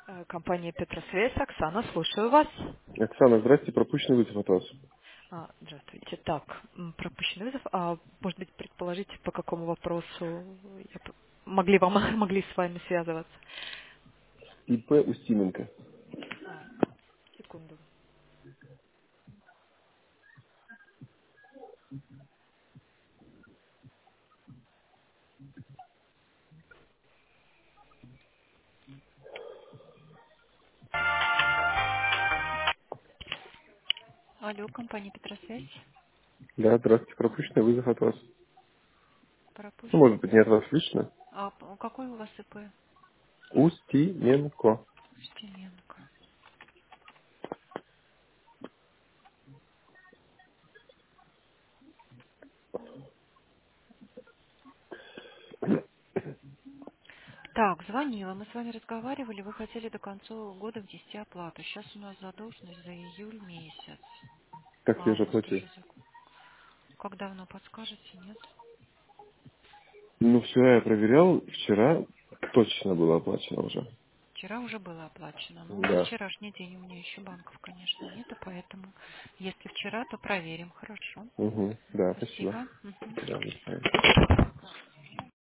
Компания Петросвязь. Оксана, слушаю вас. Оксана, здрасте, пропущенный вызов от вас. Здравствуйте. Так, пропущенный вызов. Может быть, предположите, по какому вопросу могли могли с вами связываться? ИП Устименко. А, Секунду. Алло, компания Петросвязь. Да, здравствуйте, пропущенный вызов от вас. Ну, Пропущен. может быть, не от вас лично. Какой у вас ИП? Устименко. Устименко. Так, звонила. Мы с вами разговаривали. Вы хотели до конца года внести оплату. Сейчас у нас задолженность за июль месяц. Как я же Август оплатил? уже Как давно подскажете, нет? Ну, вчера я проверял, вчера точно было оплачено уже. Вчера уже было оплачено. Но на Да. вчерашний день у меня еще банков, конечно, нету, поэтому если вчера, то проверим. Хорошо. Угу. Да, спасибо. Спасибо. Мгм. Да, до свидания.